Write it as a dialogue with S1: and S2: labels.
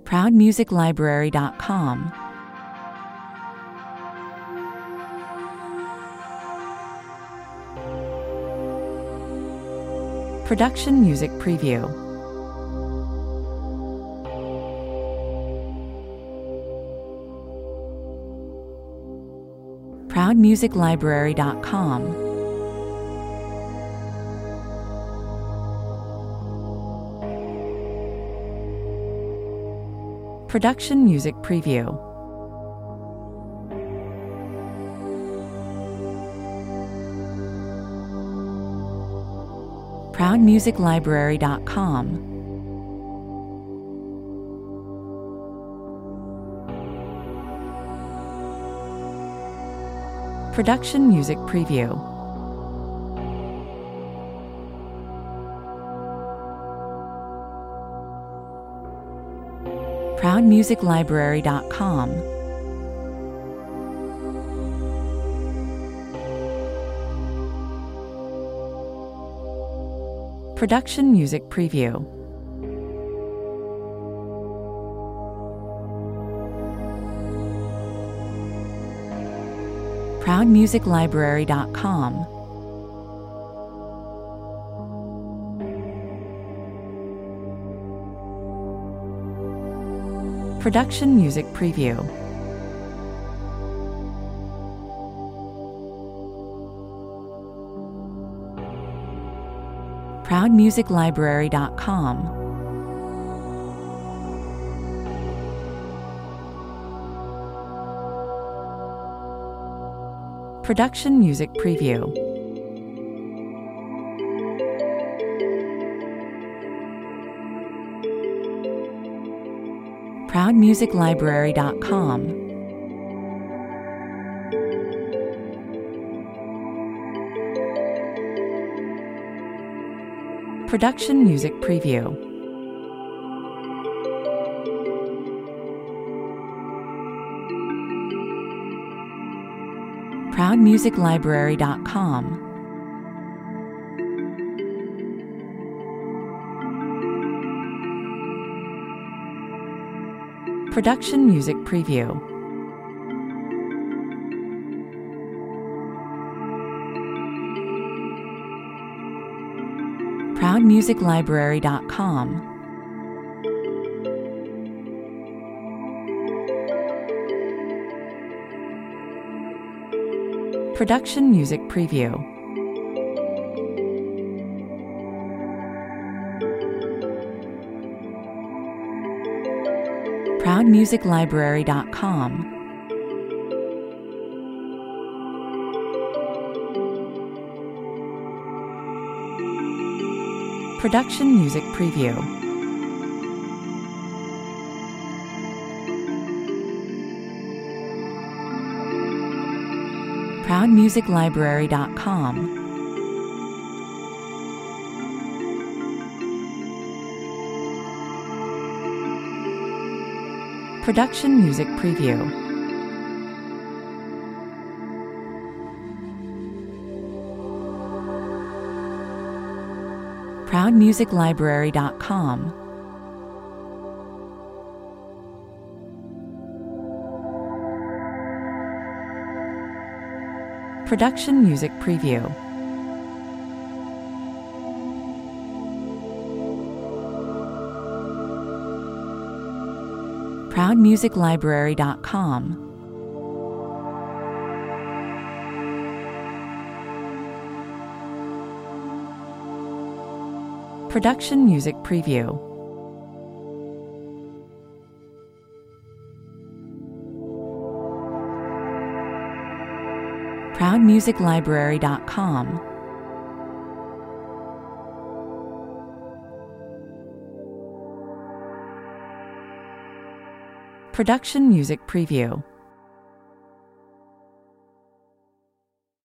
S1: ProudMusicLibrary.com. Production Music Preview. ProudMusicLibrary.com. Production Music Preview. ProudMusicLibrary.com. Production Music Preview. ProudMusicLibrary.com. Production Music Preview. ProudMusicLibrary.com. Production Music Preview. ProudMusicLibrary.com. Production Music Preview. ProudMusicLibrary.com. Production Music Preview. ProudMusicLibrary.com. Production Music Preview. ProudMusicLibrary.com. Production Music Preview. ProudMusicLibrary.com. Production Music Preview. ProudMusicLibrary.com. Production Music Preview. ProudMusicLibrary.com. Production Music Preview. ProudMusicLibrary.com. Production Music Preview. ProudMusicLibrary.com. Production Music Preview.